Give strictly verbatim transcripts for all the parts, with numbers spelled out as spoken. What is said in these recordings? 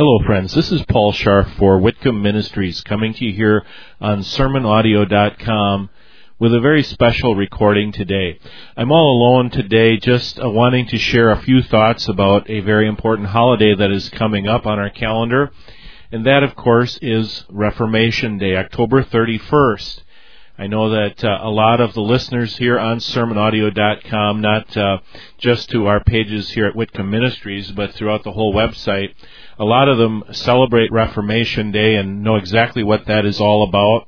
Hello, friends. This is Paul Scharf for Whitcomb Ministries, coming to you here on sermon audio dot com with a very special recording today. I'm all alone today, just uh, wanting to share a few thoughts about a very important holiday that is coming up on our calendar, and that, of course, is Reformation Day, October thirty-first. I know that uh, a lot of the listeners here on sermon audio dot com, not uh, just to our pages here at Whitcomb Ministries, but throughout the whole website, a lot of them celebrate Reformation Day and know exactly what that is all about,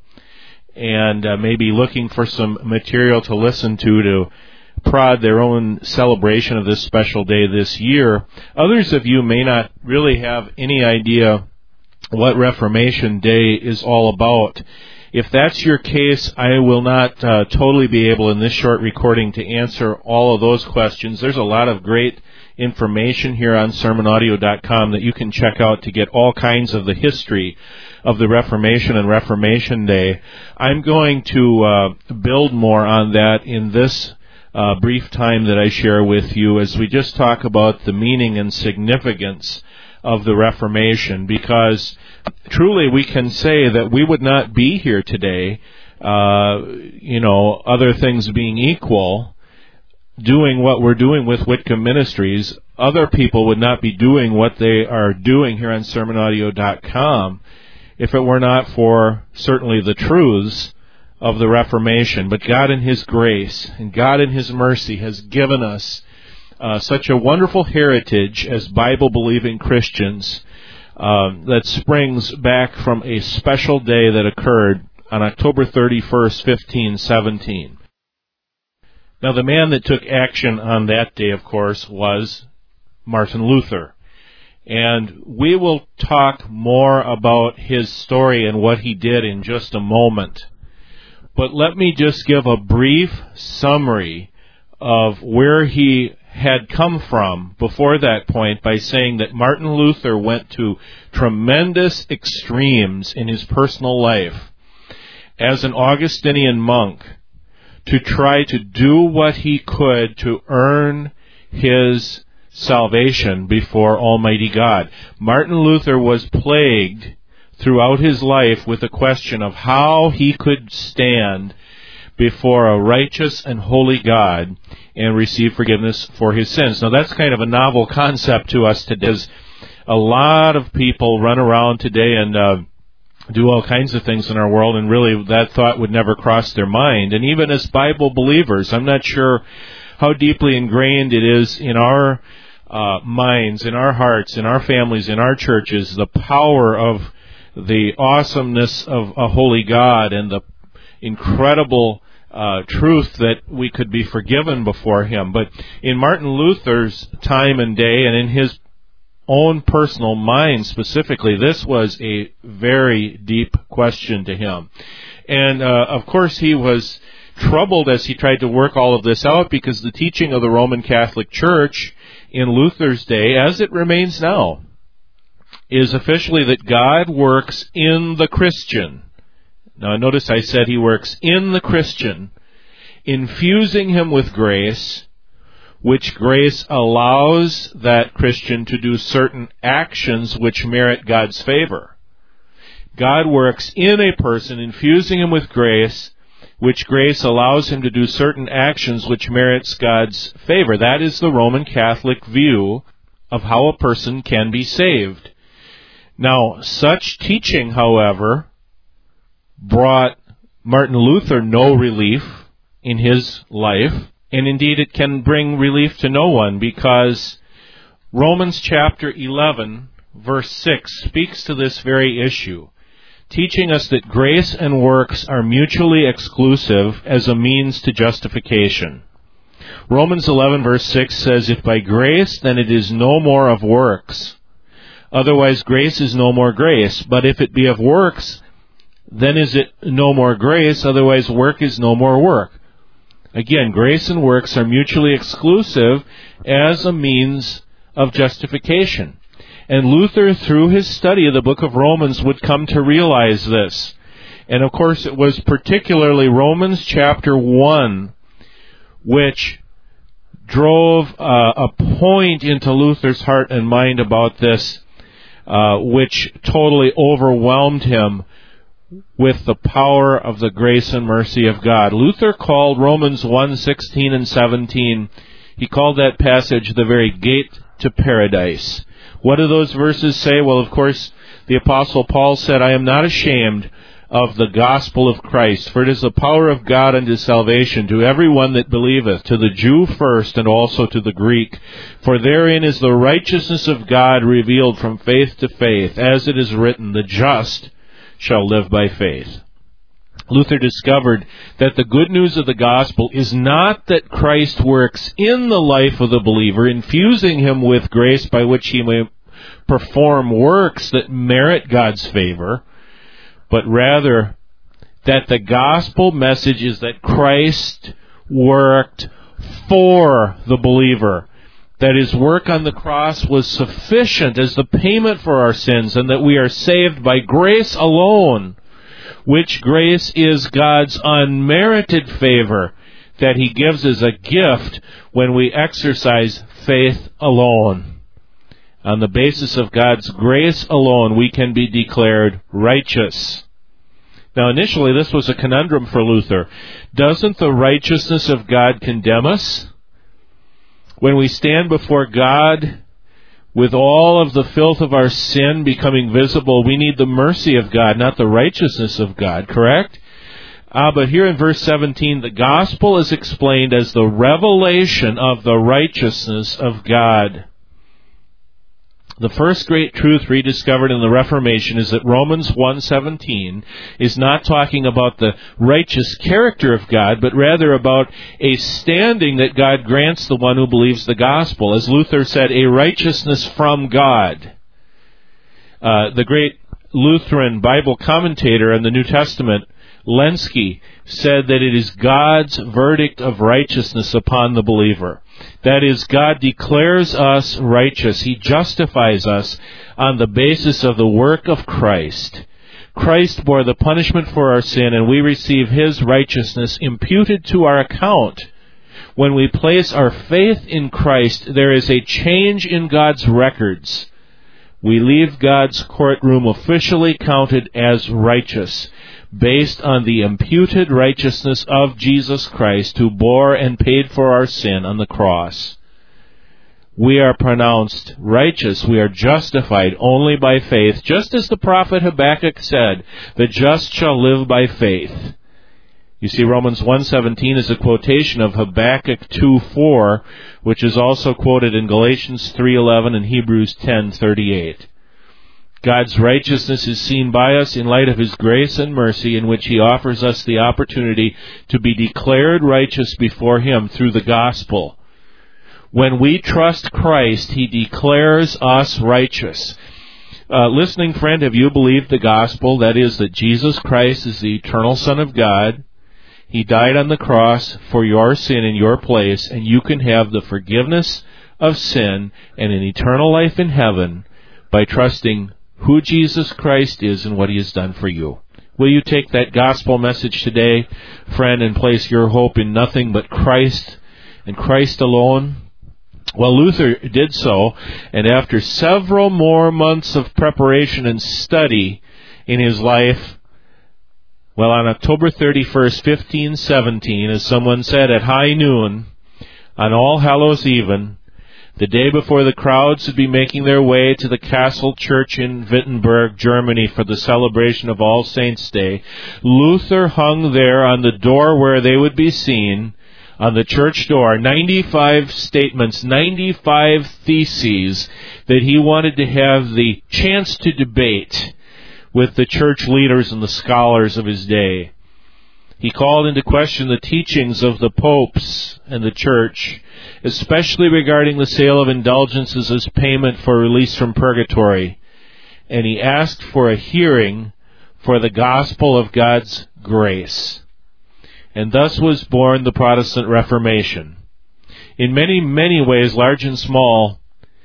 and uh, maybe looking for some material to listen to to prod their own celebration of this special day this year. Others of you may not really have any idea what Reformation Day is all about. If that's your case, I will not uh, totally be able in this short recording to answer all of those questions. There's a lot of great information here on sermon audio dot com that you can check out to get all kinds of the history of the Reformation and Reformation Day. I'm going to uh, build more on that in this uh, brief time that I share with you as we just talk about the meaning and significance of the Reformation, because truly we can say that we would not be here today, uh, you know, other things being equal, doing what we're doing with Whitcomb Ministries. Other people would not be doing what they are doing here on sermon audio dot com if it were not for certainly the truths of the Reformation. But God in His grace and God in His mercy has given us uh, such a wonderful heritage as Bible-believing Christians uh, that springs back from a special day that occurred on October thirty-first, fifteen seventeen. Now, the man that took action on that day, of course, was Martin Luther. And we will talk more about his story and what he did in just a moment. But let me just give a brief summary of where he had come from before that point by saying that Martin Luther went to tremendous extremes in his personal life as an Augustinian monk to try to do what he could to earn his salvation before Almighty God. Martin Luther was plagued throughout his life with the question of how he could stand before a righteous and holy God and receive forgiveness for his sins. Now, that's kind of a novel concept to us today. There's a lot of people run around today and uh, do all kinds of things in our world, and really that thought would never cross their mind. And even as Bible believers, I'm not sure how deeply ingrained it is in our uh, minds, in our hearts, in our families, in our churches, the power of the awesomeness of a holy God and the incredible uh, truth that we could be forgiven before Him. But in Martin Luther's time and day, and in his own personal mind specifically, this was a very deep question to him. And, uh, of course, he was troubled as he tried to work all of this out, because the teaching of the Roman Catholic Church in Luther's day, as it remains now, is officially that God works in the Christian. Now, notice I said He works in the Christian, infusing him with grace, which grace allows that Christian to do certain actions which merit God's favor. God works in a person, infusing him with grace, which grace allows him to do certain actions which merits God's favor. That is the Roman Catholic view of how a person can be saved. Now, such teaching, however, brought Martin Luther no relief in his life. And indeed, it can bring relief to no one, because Romans chapter eleven, verse six, speaks to this very issue, teaching us that grace and works are mutually exclusive as a means to justification. Romans eleven, verse six says, "If by grace, then it is no more of works. Otherwise, grace is no more grace. But if it be of works, then is it no more grace. Otherwise, work is no more work." Again, grace and works are mutually exclusive as a means of justification. And Luther, through his study of the book of Romans, would come to realize this. And of course, it was particularly Romans chapter one which drove uh, a point into Luther's heart and mind about this uh, which totally overwhelmed him with the power of the grace and mercy of God. Luther called Romans one sixteen and seventeen, he called that passage the very gate to paradise. What do those verses say? Well, of course, the Apostle Paul said, I am not ashamed of the gospel of Christ, for it is the power of God unto salvation to every one that believeth, to the Jew first, and also to the Greek. For therein is the righteousness of God revealed from faith to faith, as it is written, the just shall live by faith. Luther discovered that the good news of the gospel is not that Christ works in the life of the believer, infusing him with grace by which he may perform works that merit God's favor, but rather that the gospel message is that Christ worked for the believer, that his work on the cross was sufficient as the payment for our sins, and that we are saved by grace alone, which grace is God's unmerited favor that he gives as a gift when we exercise faith alone. On the basis of God's grace alone, we can be declared righteous. Now, initially, this was a conundrum for Luther. Doesn't the righteousness of God condemn us? When we stand before God with all of the filth of our sin becoming visible, we need the mercy of God, not the righteousness of God, correct? Ah, but here in verse seventeen, the gospel is explained as the revelation of the righteousness of God. The first great truth rediscovered in the Reformation is that Romans one seventeen is not talking about the righteous character of God, but rather about a standing that God grants the one who believes the gospel. As Luther said, a righteousness from God. Uh, the great Lutheran Bible commentator in the New Testament, Lenski, said that it is God's verdict of righteousness upon the believer. That is, God declares us righteous. He justifies us on the basis of the work of Christ. Christ bore the punishment for our sin, and we receive his righteousness imputed to our account. When we place our faith in Christ, there is a change in God's records. We leave God's courtroom officially counted as righteous, based on the imputed righteousness of Jesus Christ, who bore and paid for our sin on the cross. We are pronounced righteous. We are justified only by faith, just as the prophet Habakkuk said, the just shall live by faith. You see, Romans one seventeen is a quotation of Habakkuk two four, which is also quoted in Galatians three eleven and Hebrews ten thirty-eight. God's righteousness is seen by us in light of his grace and mercy, in which he offers us the opportunity to be declared righteous before him through the gospel. When we trust Christ, he declares us righteous. Uh, listening friend, have you believed the gospel? That is, that Jesus Christ is the eternal Son of God. He died on the cross for your sin in your place, and you can have the forgiveness of sin and an eternal life in heaven by trusting who Jesus Christ is and what he has done for you. Will you take that gospel message today, friend, and place your hope in nothing but Christ and Christ alone? Well, Luther did so, and after several more months of preparation and study in his life, well, on October thirty-first, fifteen seventeen, as someone said, at high noon, on All Hallows Even, the day before the crowds would be making their way to the Castle Church in Wittenberg, Germany, for the celebration of All Saints' Day, Luther hung there on the door where they would be seen, on the church door, ninety-five statements, ninety-five theses that he wanted to have the chance to debate with the church leaders and the scholars of his day. He called into question the teachings of the popes and the church, especially regarding the sale of indulgences as payment for release from purgatory. And he asked for a hearing for the gospel of God's grace. And thus was born the Protestant Reformation. In many, many ways, large and small,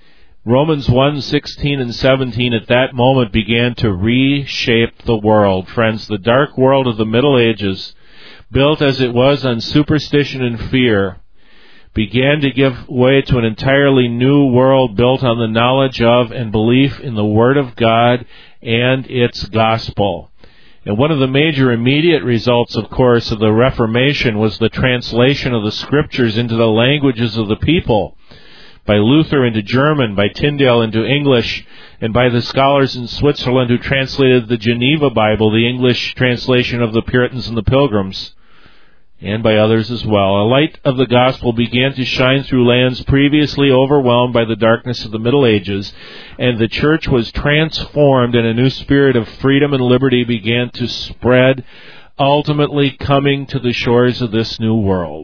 Romans one sixteen and seventeen at that moment began to reshape the world. Friends, the dark world of the Middle Ages, built as it was on superstition and fear, began to give way to an entirely new world built on the knowledge of and belief in the Word of God and its gospel. And one of the major immediate results, of course, of the Reformation was the translation of the Scriptures into the languages of the people, by Luther into German, by Tyndale into English, and by the scholars in Switzerland who translated the Geneva Bible, the English translation of the Puritans and the Pilgrims, and by others as well. A light of the gospel began to shine through lands previously overwhelmed by the darkness of the Middle Ages, and the church was transformed, and a new spirit of freedom and liberty began to spread, ultimately coming to the shores of this new world.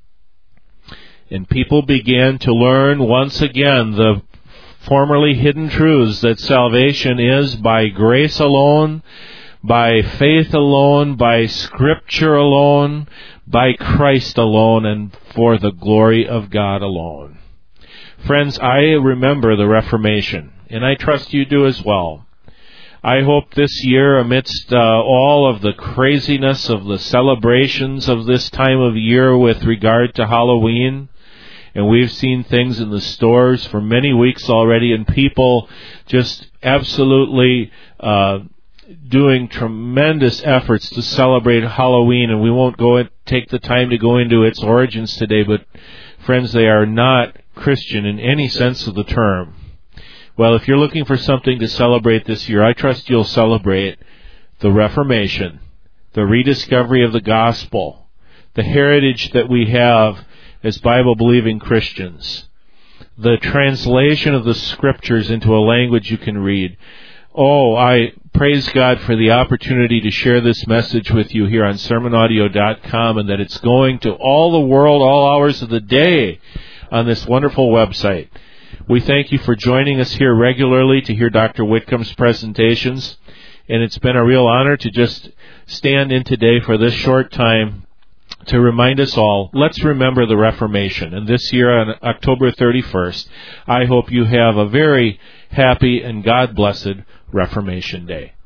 And people began to learn once again the formerly hidden truths that salvation is by grace alone, by faith alone, by Scripture alone, by Christ alone, and for the glory of God alone. Friends, I remember the Reformation, and I trust you do as well. I hope this year, amidst uh, all of the craziness of the celebrations of this time of year with regard to Halloween, and we've seen things in the stores for many weeks already, and people just absolutely uh, doing tremendous efforts to celebrate Halloween, and we won't go and take the time to go into its origins today, but friends, they are not Christian in any sense of the term. Well, if you're looking for something to celebrate this year, I trust you'll celebrate the Reformation, the rediscovery of the gospel, the heritage that we have as Bible-believing Christians, the translation of the Scriptures into a language you can read. Oh, I praise God for the opportunity to share this message with you here on sermon audio dot com, and that it's going to all the world, all hours of the day on this wonderful website. We thank you for joining us here regularly to hear Doctor Whitcomb's presentations, and it's been a real honor to just stand in today for this short time to remind us all, let's remember the Reformation. And this year on October thirty-first, I hope you have a very happy and God-blessed Reformation Day.